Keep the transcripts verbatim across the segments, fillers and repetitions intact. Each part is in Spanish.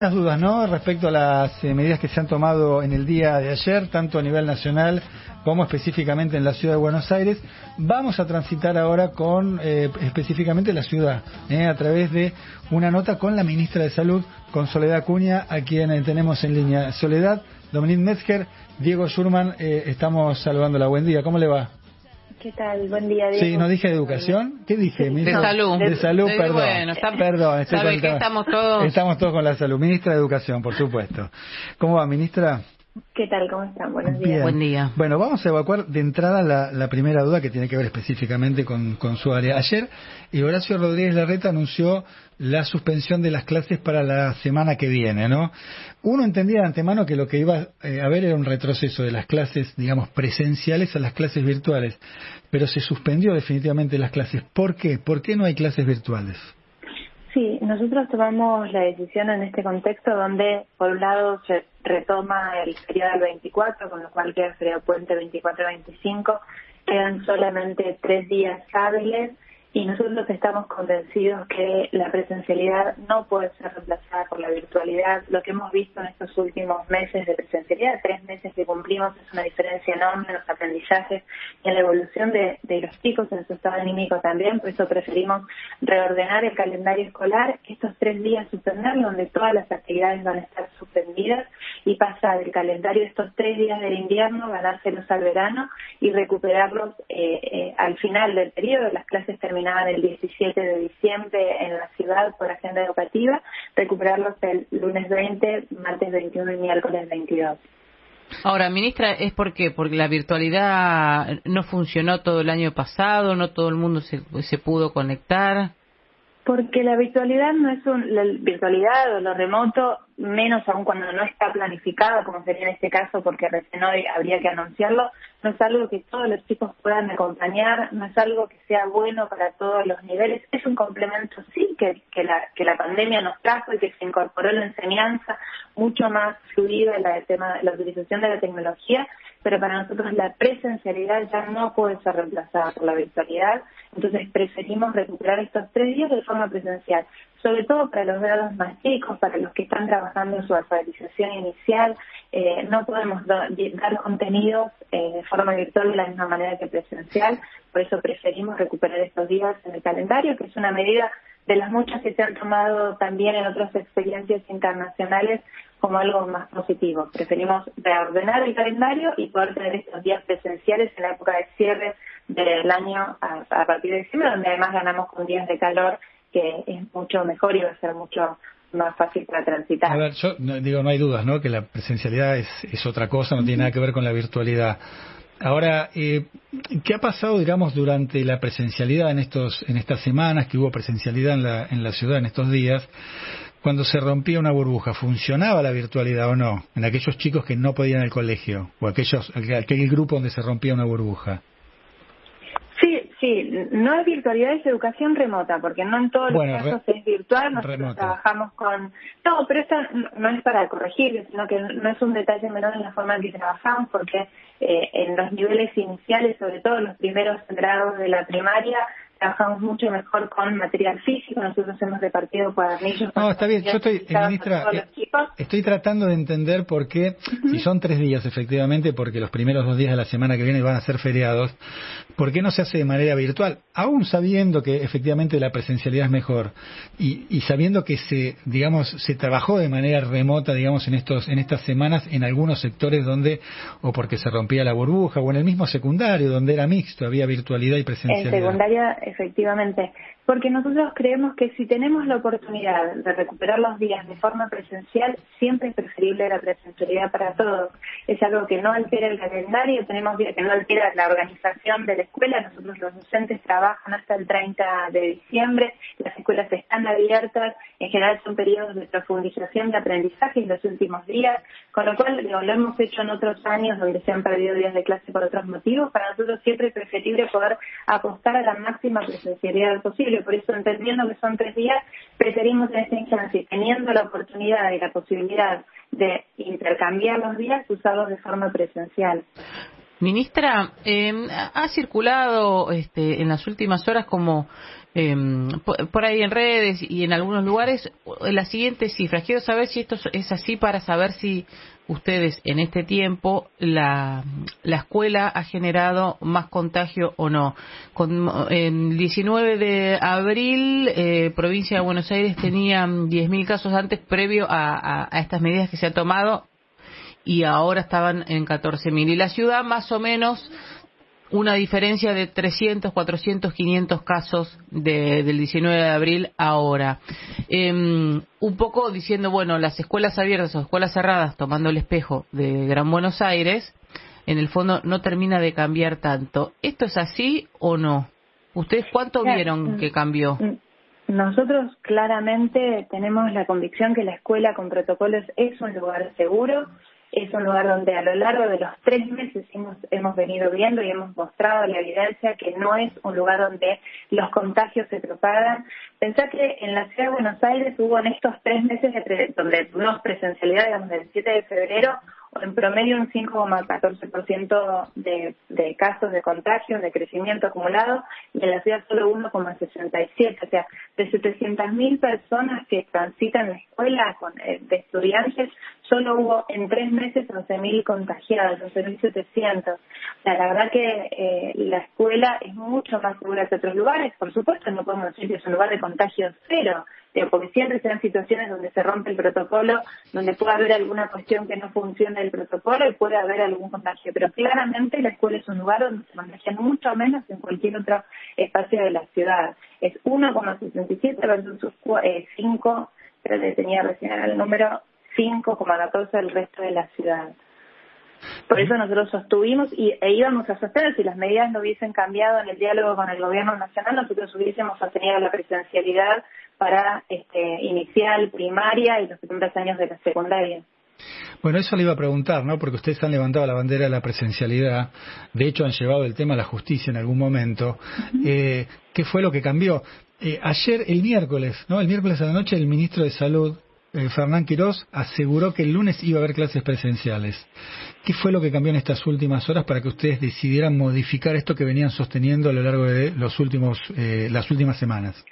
Las dudas, ¿no? Respecto a las eh, medidas que se han tomado en el día de ayer, tanto a nivel nacional como específicamente en la ciudad de Buenos Aires. Vamos a transitar ahora con eh, específicamente la ciudad, eh, a través de una nota con la ministra de Salud, con Soledad Acuña, a quien eh, tenemos en línea. Soledad, Dominique Metzger, Diego Schurman, eh, estamos saludándola. Buen día, ¿cómo le va? ¿Qué tal? Buen día, Diego. Sí, ¿no dije de educación? ¿Qué dije? De Ministra? salud. De, de salud, de, perdón. Bueno, está, perdón, estoy sabe con que el... estamos todos... Estamos todos con la salud. Ministra de Educación, por supuesto. ¿Cómo va, ministra? ¿Qué tal? ¿Cómo están? Buenos días. Bien. Buen día. Bueno, vamos a evacuar de entrada la, la primera duda que tiene que ver específicamente con, con su área. Ayer, Horacio Rodríguez Larreta anunció la suspensión de las clases para la semana que viene, ¿no? Uno entendía de antemano que lo que iba eh, a haber era un retroceso de las clases, digamos, presenciales a las clases virtuales, pero se suspendió definitivamente las clases. ¿Por qué? ¿Por qué no hay clases virtuales? Sí, nosotros tomamos la decisión en este contexto donde, por un lado, se retoma el feriado del veinticuatro, con lo cual queda el feriado puente veinticuatro veinticinco, quedan solamente tres días hábiles y nosotros estamos convencidos que la presencialidad no puede ser reemplazada por la virtualidad. Lo que hemos visto en estos últimos meses de presencialidad, tres meses que cumplimos, es una diferencia enorme en los aprendizajes y en la evolución de, de los chicos, en su estado anímico también. Por eso preferimos reordenar el calendario escolar, estos tres días suspenderlo, donde todas las actividades van a estar suspendidas, y pasar el calendario de estos tres días del invierno, ganárselos al verano y recuperarlos eh, eh, al final del periodo. Las clases terminaban el diecisiete de diciembre en la ciudad por agenda educativa, recuperarlos el lunes veinte, martes veintiuno y miércoles veintidós. Ahora, ministra, ¿es por qué? Porque la virtualidad no funcionó todo el año pasado, no todo el mundo se, se pudo conectar. Porque la virtualidad no es un, la virtualidad o lo remoto, menos aún cuando no está planificado, como sería en este caso, porque recién hoy habría que anunciarlo, no es algo que todos los chicos puedan acompañar, no es algo que sea bueno para todos los niveles, es un complemento, sí, que, que, la, que la pandemia nos trajo y que se incorporó en la enseñanza mucho más fluida en la, tema, la utilización de la tecnología, pero para nosotros la presencialidad ya no puede ser reemplazada por la virtualidad, entonces preferimos recuperar estos tres días de forma presencial, sobre todo para los grados más chicos, para los que están trabajando en su alfabetización inicial. Eh, no podemos do, dar contenidos eh, de forma virtual de la misma manera que presencial, por eso preferimos recuperar estos días en el calendario, que es una medida de las muchas que se han tomado también en otras experiencias internacionales como algo más positivo. Preferimos reordenar el calendario y poder tener estos días presenciales en la época de cierre del año a, a partir de diciembre, donde además ganamos con días de calor, que es mucho mejor y va a ser mucho más fácil para transitar. A ver, yo no, digo, no hay dudas, ¿no? Que la presencialidad es, es otra cosa, no uh-huh. tiene nada que ver con la virtualidad. Ahora, eh, ¿qué ha pasado, digamos, durante la presencialidad en estos en estas semanas, que hubo presencialidad en la, en la ciudad en estos días, cuando se rompía una burbuja? ¿Funcionaba la virtualidad o no? En aquellos chicos que no podían ir al colegio, o aquellos aquel grupo donde se rompía una burbuja. Sí, sí, no es virtualidad, es educación remota, porque no en todos bueno, los casos re- es virtual, nosotros remota. trabajamos con... No, pero esto no es para corregir, sino que no es un detalle menor en la forma en que trabajamos, porque eh, en los niveles iniciales, sobre todo en los primeros grados de la primaria, trabajamos mucho mejor con material físico. Nosotros hemos repartido cuadernillos. No, está bien. Yo estoy, ministra, eh, estoy tratando de entender por qué, uh-huh. si son tres días efectivamente, porque los primeros dos días de la semana que viene van a ser feriados, ¿por qué no se hace de manera virtual? Aún sabiendo que efectivamente la presencialidad es mejor y, y sabiendo que se, digamos, se trabajó de manera remota, digamos, en estos, en estas semanas en algunos sectores donde, o porque se rompía la burbuja, o en el mismo secundario donde era mixto, había virtualidad y presencialidad. En secundaria, efectivamente, porque nosotros creemos que si tenemos la oportunidad de recuperar los días de forma presencial, siempre es preferible la presencialidad para todos. Es algo que no altera el calendario, tenemos días que no altera la organización de la escuela. Nosotros los docentes trabajan hasta el treinta de diciembre, las escuelas están abiertas, en general son periodos de profundización de aprendizaje en los últimos días, con lo cual lo, lo hemos hecho en otros años donde se han perdido días de clase por otros motivos. Para nosotros siempre es preferible poder apostar a la máxima presencialidad posible. Por eso, entendiendo que son tres días, preferimos en esta instancia, teniendo la oportunidad y la posibilidad de intercambiar los días, usarlos de forma presencial. Ministra, eh, ha circulado este, en las últimas horas como eh, por ahí en redes y en algunos lugares las siguientes cifras. Quiero saber si esto es así para saber si ustedes en este tiempo la, la escuela ha generado más contagio o no. Con, el diecinueve de abril, eh, provincia de Buenos Aires tenía diez mil casos antes previo a, a, a estas medidas que se han tomado y ahora estaban en catorce mil. Y la ciudad más o menos una diferencia de trescientos, cuatrocientos, quinientos casos de, del diecinueve de abril ahora. Eh, un poco diciendo, bueno, las escuelas abiertas o escuelas cerradas, tomando el espejo de Gran Buenos Aires, en el fondo no termina de cambiar tanto. ¿Esto es así o no? ¿Ustedes cuánto vieron que cambió? Nosotros claramente tenemos la convicción que la escuela con protocolos es un lugar seguro. Es un lugar donde a lo largo de los tres meses hemos, hemos venido viendo y hemos mostrado la evidencia que no es un lugar donde los contagios se propagan. Pensá que en la ciudad de Buenos Aires hubo en estos tres meses de pre, donde tuvimos presencialidad, digamos, del siete de febrero, en promedio un cinco coma catorce por ciento de, de casos de contagios, de crecimiento acumulado, y en la ciudad solo uno coma sesenta y siete. O sea, de setecientas mil personas que transitan la escuela con, eh, de estudiantes, solo hubo en tres meses once mil contagiados, once mil setecientos. O sea, la verdad que eh, la escuela es mucho más segura que otros lugares. Por supuesto, no podemos decir que es un lugar de contagio cero, porque siempre se dan situaciones donde se rompe el protocolo, donde puede haber alguna cuestión que no funcione el protocolo y puede haber algún contagio. Pero claramente la escuela es un lugar donde se contagian mucho menos en cualquier otro espacio de la ciudad. Es uno coma sesenta y siete versus cinco, pero le tenía recién el número, cinco coma catorce del resto de la ciudad. Por eso nosotros sostuvimos y, e íbamos a sostener, si las medidas no hubiesen cambiado en el diálogo con el gobierno nacional, nosotros hubiésemos sostenido la presencialidad para este, inicial, primaria y los primeros años de la secundaria. Bueno, eso le iba a preguntar, ¿no? Porque ustedes han levantado la bandera de la presencialidad, de hecho han llevado el tema a la justicia en algún momento. Uh-huh. Eh, ¿Qué fue lo que cambió? Eh, ayer, el miércoles, ¿no? El miércoles a la noche, el ministro de Salud, Eh, Fernán Quirós, aseguró que el lunes iba a haber clases presenciales. ¿Qué fue lo que cambió en estas últimas horas para que ustedes decidieran modificar esto que venían sosteniendo a lo largo de los últimos, eh, las últimas semanas?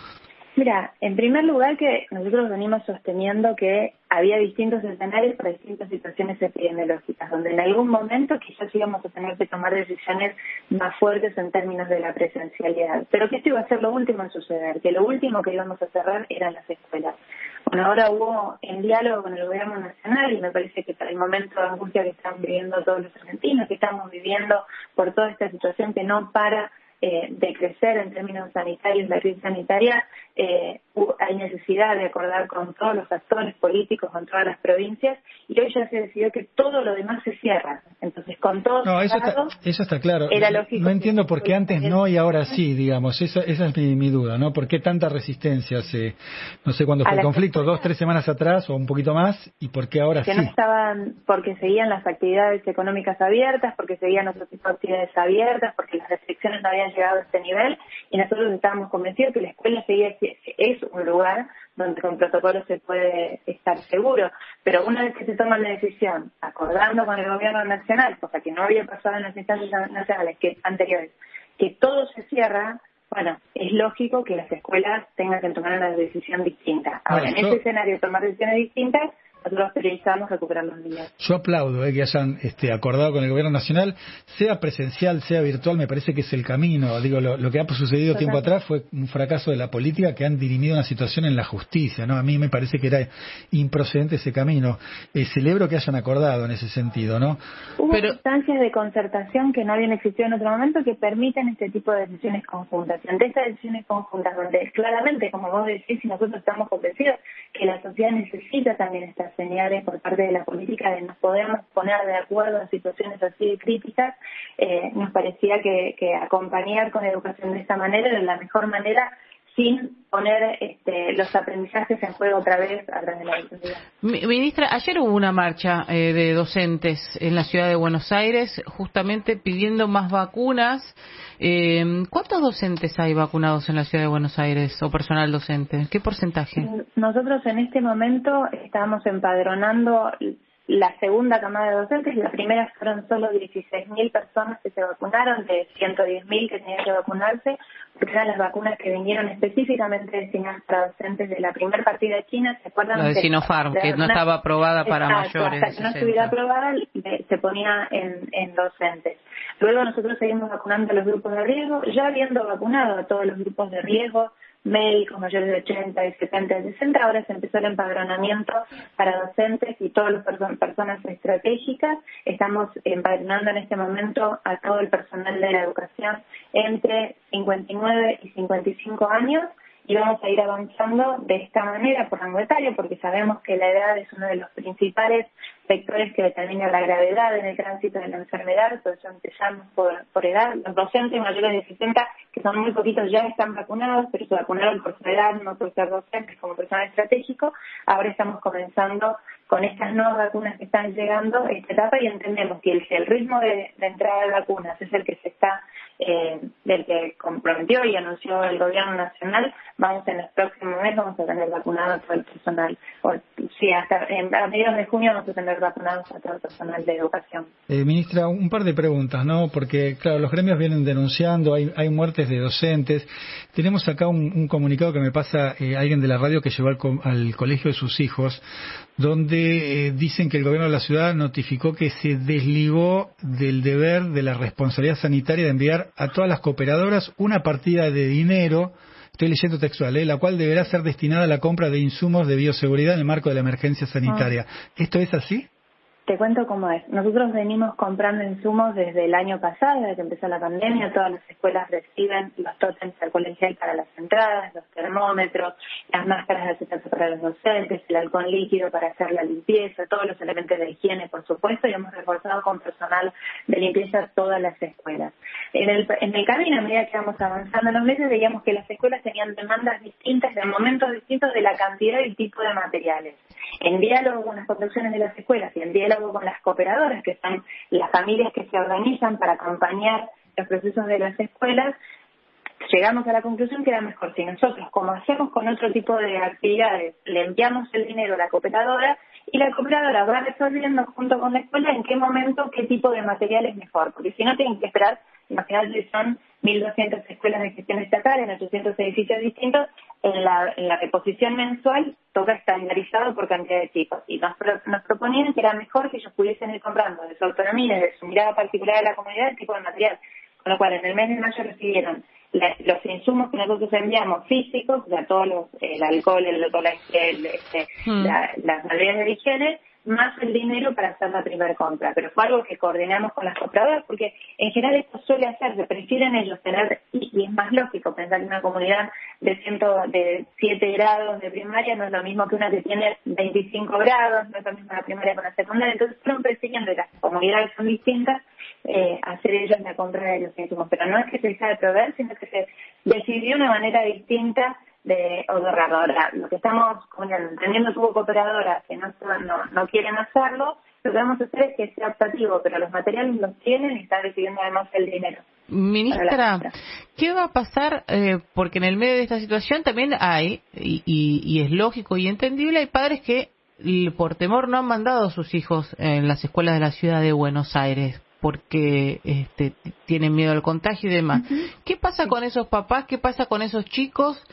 Mira, en primer lugar que nosotros venimos sosteniendo que había distintos escenarios para distintas situaciones epidemiológicas, donde en algún momento quizás íbamos a tener que tomar decisiones más fuertes en términos de la presencialidad. Pero que esto iba a ser lo último en suceder, que lo último que íbamos a cerrar eran las escuelas. Bueno, ahora hubo en diálogo con el gobierno nacional y me parece que para el momento de angustia que están viviendo todos los argentinos, que estamos viviendo por toda esta situación que no para eh, de crecer en términos sanitarios, la crisis sanitaria, eh, hay necesidad de acordar con todos los actores políticos, con todas las provincias, y hoy ya se decidió que todo lo demás se cierra. Entonces, con todo no, eso está, eso está claro. Era lógico. No entiendo por qué antes no y ahora sí, digamos. Esa, esa es mi, mi duda, ¿no? ¿Por qué tanta resistencia hace, no sé cuándo fue el conflicto, dos, tres semanas atrás o un poquito más, y por qué ahora que sí? Que no estaban, porque seguían las actividades económicas abiertas, porque seguían otro tipo de actividades abiertas, porque las restricciones no habían llegado a este nivel, y nosotros estábamos convencidos que la escuela seguía, es un lugar donde con protocolos se puede estar seguro, pero una vez que se toma la decisión, acordando con el gobierno nacional, cosa que no había pasado en las instancias nacionales que anteriores, que todo se cierra, bueno, es lógico que las escuelas tengan que tomar una decisión distinta. Ahora, bueno, en yo... este escenario, tomar decisiones distintas, nosotros priorizamos recuperar los niños. Yo aplaudo eh, que hayan este, acordado con el gobierno nacional, sea presencial, sea virtual, me parece que es el camino. Digo, lo, lo que ha sucedido tiempo atrás fue un fracaso de la política que han dirimido una situación en la justicia, ¿no? A mí me parece que era improcedente ese camino. Eh, celebro que hayan acordado en ese sentido, ¿no? Hubo Pero... instancias de concertación que no habían existido en otro momento que permiten este tipo de decisiones conjuntas. Y ante estas decisiones conjuntas, donde claramente, como vos decís, y nosotros estamos convencidos que la sociedad necesita también estas señales por parte de la política de nos podemos poner de acuerdo en situaciones así de críticas, eh, nos parecía que, que acompañar con educación de esta manera era la mejor manera sin poner este, los aprendizajes en juego otra vez a través de la virtualidad. Ministra, ayer hubo una marcha eh, de docentes en la ciudad de Buenos Aires justamente pidiendo más vacunas. Eh, ¿Cuántos docentes hay vacunados en la ciudad de Buenos Aires o personal docente? ¿Qué porcentaje? Nosotros en este momento estamos empadronando la segunda camada de docentes. La primera fueron solo dieciséis mil personas que se vacunaron, de ciento diez mil que tenían que vacunarse, porque eran las vacunas que vinieron específicamente destinadas para docentes de la primera partida de China. ¿Se acuerdan? La de Sinopharm, que no estaba aprobada para Exacto, mayores. Hasta que no estuviera aprobada, se ponía en, en docentes. Luego nosotros seguimos vacunando a los grupos de riesgo, ya habiendo vacunado a todos los grupos de riesgo, médicos mayores de ochenta, de setenta, de sesenta, ahora se empezó el empadronamiento para docentes y todas las perso- personas estratégicas. Estamos empadronando en este momento a todo el personal de la educación entre cincuenta y nueve y cincuenta y cinco años, y vamos a ir avanzando de esta manera por rango etario, porque sabemos que la edad es uno de los principales vectores que determina la gravedad en el tránsito de la enfermedad. Por eso empezamos por, por edad. Los docentes mayores de sesenta, que son muy poquitos, ya están vacunados, pero se vacunaron por su edad, no por ser docentes como personal estratégico. Ahora estamos comenzando con estas nuevas vacunas que están llegando a esta etapa, y entendemos que el, el ritmo de, de entrada de vacunas es el que se está eh, del que comprometió y anunció el gobierno nacional. Vamos en los próximos meses vamos a tener vacunado a todo el personal, o sí, hasta en, a mediados de junio vamos a tener vacunados a todo el personal de educación. Eh, ministra, un par de preguntas, ¿no? Porque, claro, los gremios vienen denunciando, hay, hay muertes de docentes. Tenemos acá un, un comunicado que me pasa eh, alguien de la radio que llevó al, co- al colegio de sus hijos, donde eh, dicen que el gobierno de la ciudad notificó que se desligó del deber, de la responsabilidad sanitaria de enviar a todas las cooperadoras una partida de dinero, estoy leyendo textual, ¿eh? la cual deberá ser destinada a la compra de insumos de bioseguridad en el marco de la emergencia sanitaria. Ah. ¿Esto es así? Te cuento cómo es. Nosotros venimos comprando insumos desde el año pasado, desde que empezó la pandemia. Todas las escuelas reciben los tótems al colegial para las entradas, los termómetros, las máscaras de acetato para los docentes, el alcohol líquido para hacer la limpieza, todos los elementos de higiene, por supuesto, y hemos reforzado con personal de limpieza todas las escuelas. En el, en el camino, a medida que vamos avanzando en los meses, veíamos que las escuelas tenían demandas distintas, de momentos distintos de la cantidad y tipo de materiales. En diálogo con las construcciones de las escuelas y en diálogo con las cooperadoras, que son las familias que se organizan para acompañar los procesos de las escuelas, llegamos a la conclusión que era mejor si nosotros, como hacemos con otro tipo de actividades, le enviamos el dinero a la cooperadora y la cooperadora va resolviendo junto con la escuela en qué momento, qué tipo de material es mejor, porque si no tienen que esperar. Imagínate, son mil doscientas escuelas de gestión estatal en ochocientos edificios distintos. En la, en la reposición mensual toca estandarizado por cantidad de chicos. Y nos, pro, nos proponían que era mejor que ellos pudiesen ir comprando de su autonomía, de su mirada particular de la comunidad, el tipo de material. Con lo cual, en el mes de mayo recibieron la, los insumos que nosotros enviamos físicos, o sea, todos los, el alcohol, el alcohol, el, este, mm. la, las medidas de higiene, más el dinero para hacer la primera compra. Pero fue algo que coordinamos con las compradoras, porque en general esto suele hacerse, prefieren ellos tener, y, y es más lógico pensar que una comunidad de ciento, de siete grados de primaria no es lo mismo que una que tiene veinticinco grados, no es lo mismo la primaria con la secundaria. Entonces fueron prefiriendo, las comunidades son distintas, eh, hacer ellos la compra de los insumos. Pero no es que se deja de proveer, sino que se decidió de una manera distinta de ahorrar. Ahora, lo que estamos entendiendo, tuvo cooperadoras que no, no, no quieren hacerlo, lo que vamos a hacer es que sea optativo, pero los materiales los tienen y están recibiendo además el dinero. Ministra, ¿qué va a pasar? Eh, porque en el medio de esta situación también hay, y, y, y es lógico y entendible, hay padres que por temor no han mandado a sus hijos en las escuelas de la ciudad de Buenos Aires porque este, tienen miedo al contagio y demás. Uh-huh. ¿Qué pasa sí. con esos papás? ¿Qué pasa con esos chicos?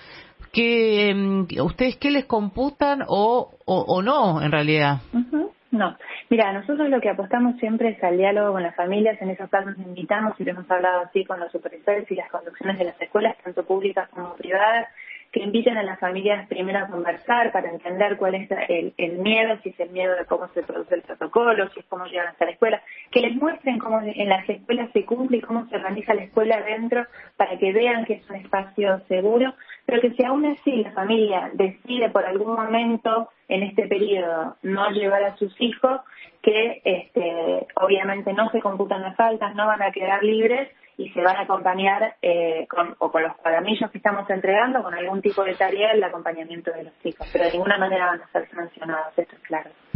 ¿Qué, eh, ¿Ustedes qué les computan o, o, o no, en realidad? Uh-huh. No. Mira, nosotros lo que apostamos siempre es al diálogo con las familias. En esos casos invitamos, y lo hemos hablado así con los supervisores y las conducciones de las escuelas, tanto públicas como privadas, que inviten a las familias primero a conversar para entender cuál es el, el miedo, si es el miedo de cómo se produce el protocolo, si es cómo llegan hasta la escuela, que les muestren cómo en las escuelas se cumple y cómo se organiza la escuela adentro para que vean que es un espacio seguro, pero que si aún así la familia decide por algún momento en este periodo no llevar a sus hijos, que este, obviamente no se computan las faltas, no van a quedar libres y se van a acompañar eh, con, o con los cuadernillos que estamos entregando, con algún tipo de tarea el acompañamiento de los chicos, pero de ninguna manera van a ser sancionados, esto es claro.